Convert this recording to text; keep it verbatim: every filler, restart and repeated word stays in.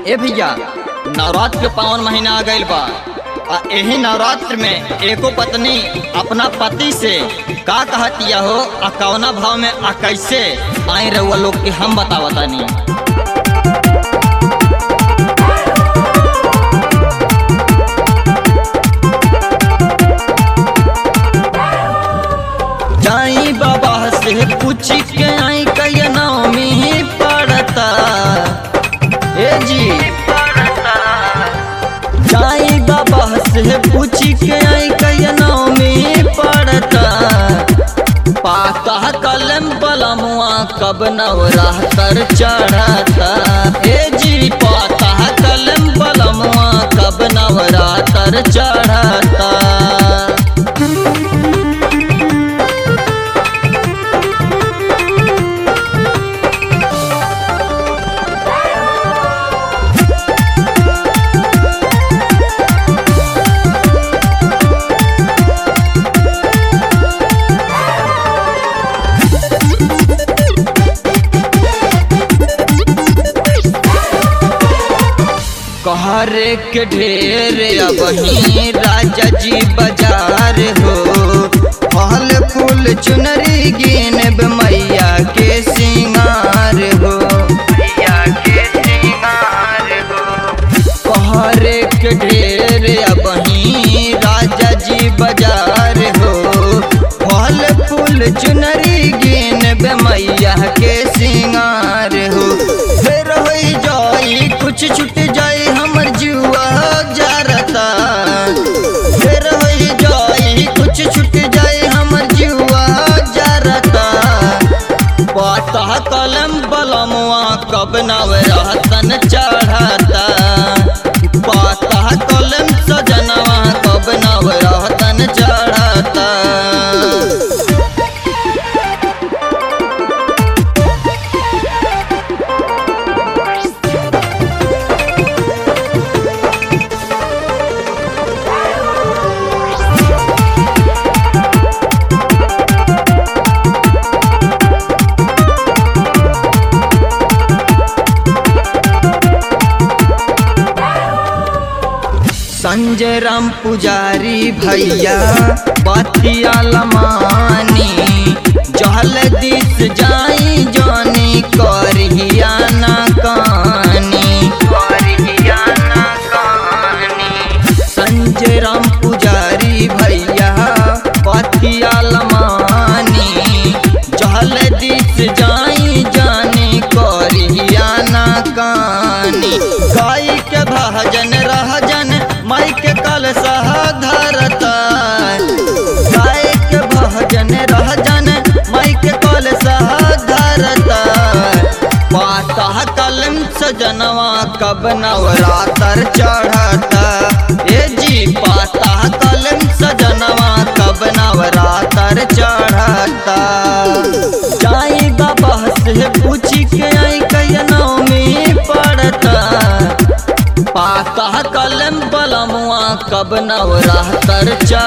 ए भैया नवरात्र के पावन महीना आ गइल बा। आ एही नवरात्र में एको पत्नी अपना पति से का कहतिया हो आ कौना भाव में आ कैसे आई रहुआ लोग के हम बतावतानी। जाई बाबा से पूछ के आई कई नवमी पड़ता ए जी जाई बाबा से पूछ के आई कई नवमी पड़ता पाता कलम बलमुआ कब नवरात्र चढ़ता ए जी पाता कलम बलमुआ कब नवरात्र चढ़ता। कहरे के ढेर अबही राजा जी बाजार हो फल फूल चुनरी गिनब मैया के सिंगार हो मैया के सिंगार हो। कहरे के ढेर अबही राजा जी बाजार हो फल फूल चुनरी गिनब मैया के सिंगार हो। फिर हो जाई कुछ छुट जाई हमर जुआ जारता फिर हो जाई कुछ छुट जाई हमर जुआ जारता पाता कलम बलमुआ कब नवरातन चढ़ता पाता कलम सजनवा कब नवरातन चढ़ता। संजय राम पुजारी भैया बतिया लमानी जहल दिस जाई जानी करहिया ना कानी करहिया ना कानी। संजय राम पुजारी भैया बतिया लमानी जहल दिस जाई जानी करहिया ना कानी। गाई के भजन रहजन माई के कल सह धरता गाय के भजन रहजन माई के कल सह धरता पाता कलम सजनवा कब नवरात्र चढ़ता ए जी पाता कलम सजनवा कब नवरात्र चढ़ता। जाई बाबा से पूछ के आई कई नवमी पड़ता पाता कलम बलमुआ कब नवरात्र चढ़ता।